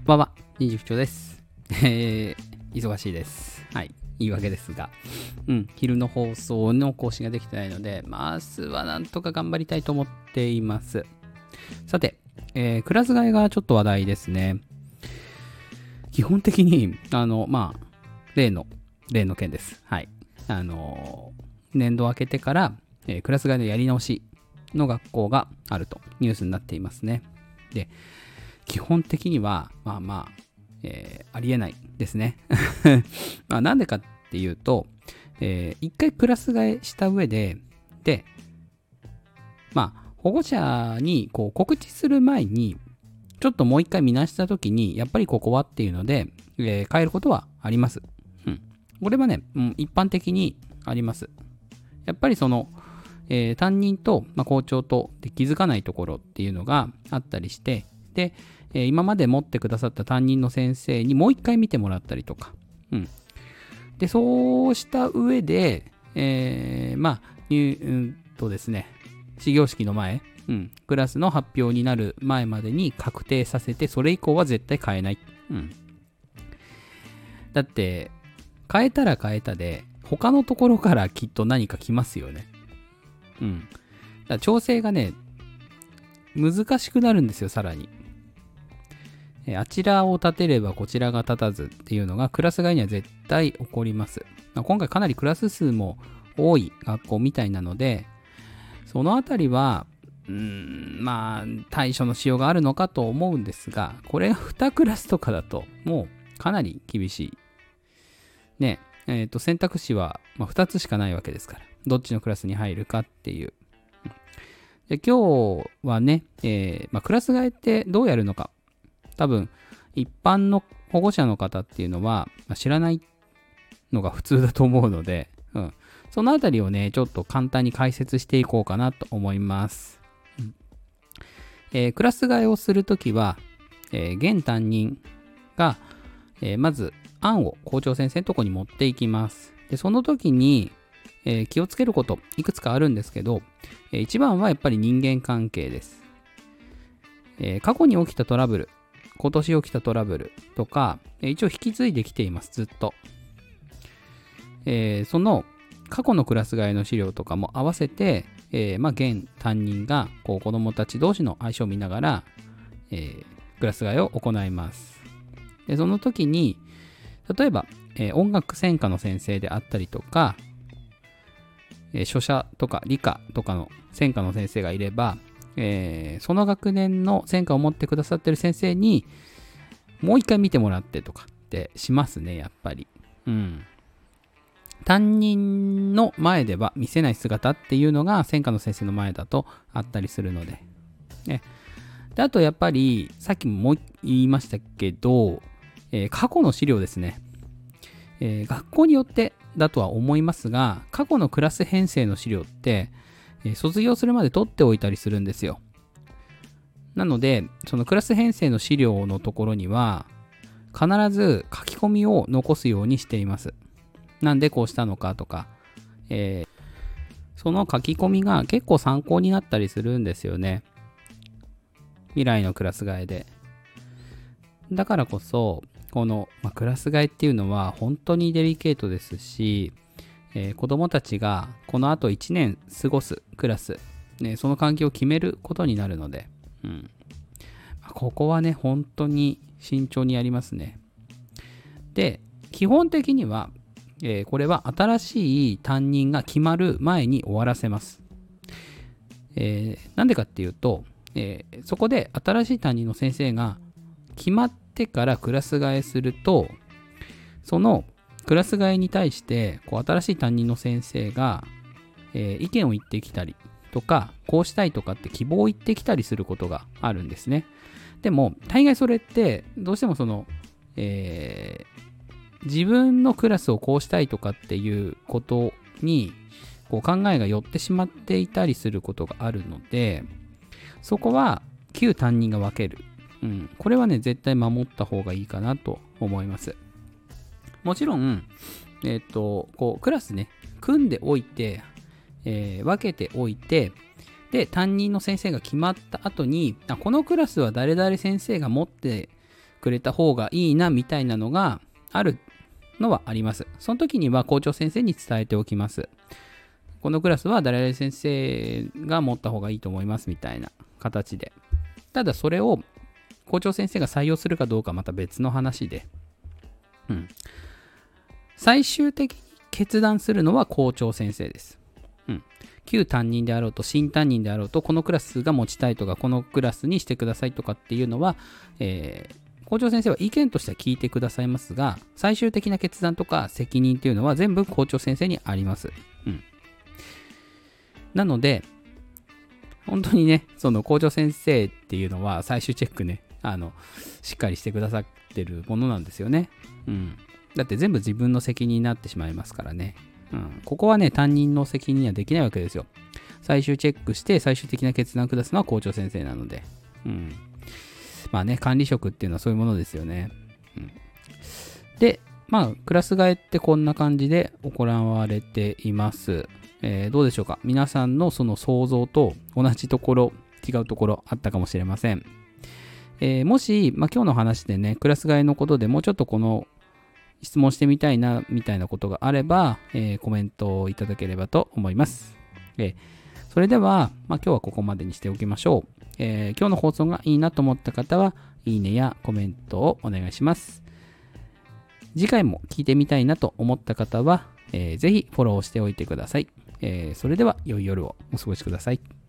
ばんは、人事部長です。忙しいです。はい。言い訳ですが。昼の放送の更新ができてないので、明日はなんとか頑張りたいと思っています。さて、クラス替えがちょっと話題ですね。基本的に、例の件です。はい。年度明けてから、クラス替えのやり直しの学校があるとニュースになっていますね。で、基本的には、ありえないですね。なんでかっていうと、一回クラス替えした上で、保護者にこう告知する前に、ちょっともう一回見直したときに、やっぱりここはっていうので、変えることはあります。これはね、一般的にあります。やっぱりその、担任と、校長とで気づかないところっていうのがあったりして、で、今まで持ってくださった担任の先生にもう一回見てもらったりとか、で、そうした上で、ですね、始業式の前、クラスの発表になる前までに確定させて、それ以降は絶対変えない。だって、変えたら変えたで、他のところからきっと何か来ますよね。だから調整がね、難しくなるんですよ、さらに。あちらを立てればこちらが立たずっていうのがクラス替えには絶対起こります。今回かなりクラス数も多い学校みたいなので、そのあたりは、対処のしようがあるのかと思うんですが、これが2クラスとかだともうかなり厳しい。ね、選択肢は2つしかないわけですから、どっちのクラスに入るかっていう。で今日はね、クラス替えってどうやるのか。多分、一般の保護者の方っていうのは知らないのが普通だと思うので、そのあたりをね、ちょっと簡単に解説していこうかなと思います。クラス替えをするときは、現担任が、まず案を校長先生のとこに持っていきます。で、その時に、気をつけることいくつかあるんですけど、一番はやっぱり人間関係です。過去に起きたトラブル、今年起きたトラブルとか、一応引き継いできています、ずっと。その過去のクラス替えの資料とかも合わせて、現担任がこう子どもたち同士の相性を見ながら、クラス替えを行います。でその時に、例えば、音楽専科の先生であったりとか、書写とか理科とかの専科の先生がいれば、その学年の専科を持ってくださってる先生にもう一回見てもらってとかってしますね、やっぱり。担任の前では見せない姿っていうのが専科の先生の前だとあったりするので。であとやっぱりさっきも言いましたけど、過去の資料ですね。学校によってだとは思いますが、過去のクラス編成の資料って、卒業するまで取っておいたりするんですよ。なので、そのクラス編成の資料のところには、必ず書き込みを残すようにしています。なんでこうしたのかとか、その書き込みが結構参考になったりするんですよね。未来のクラス替えで。だからこそ、この、クラス替えっていうのは本当にデリケートですし、子どもたちがこの後1年過ごすクラス、その環境を決めることになるので、ここはね、本当に慎重にやりますね。で、基本的には、これは新しい担任が決まる前に終わらせます。なんでかっていうと、そこで新しい担任の先生が決まってからクラス替えすると、そのクラス替えに対して新しい担任の先生が、意見を言ってきたりとか、こうしたいとかって希望を言ってきたりすることがあるんですね。でも大概それってどうしてもその、自分のクラスをこうしたいとかっていうことに考えが寄ってしまっていたりすることがあるので、そこは旧担任が分ける。これはね、絶対守った方がいいかなと思います。もちろん、クラスね、組んでおいて、分けておいて、で、担任の先生が決まった後に、このクラスは誰々先生が持ってくれた方がいいなみたいなのがあるのはあります。その時には校長先生に伝えておきます。このクラスは誰々先生が持った方がいいと思いますみたいな形で。ただそれを校長先生が採用するかどうかまた別の話で、最終的に決断するのは校長先生です。旧担任であろうと新担任であろうと、このクラスが持ちたいとかこのクラスにしてくださいとかっていうのは、校長先生は意見としては聞いてくださいますが、最終的な決断とか責任っていうのは全部校長先生にあります。なので本当にね、その校長先生っていうのは最終チェックね、しっかりしてくださってるものなんですよね。だって全部自分の責任になってしまいますからね。ここはね、担任の責任にはできないわけですよ。最終チェックして最終的な決断を下すのは校長先生なので。まあね、管理職っていうのはそういうものですよね。で、クラス替えってこんな感じで行われています。どうでしょうか。皆さんのその想像と同じところ、違うところあったかもしれません。もし、今日の話でね、クラス替えのことでもうちょっとこの質問してみたいなみたいなことがあれば、コメントをいただければと思います。それでは、今日はここまでにしておきましょう。今日の放送がいいなと思った方は、いいねやコメントをお願いします。次回も聞いてみたいなと思った方は、ぜひフォローしておいてください。それでは良い夜をお過ごしください。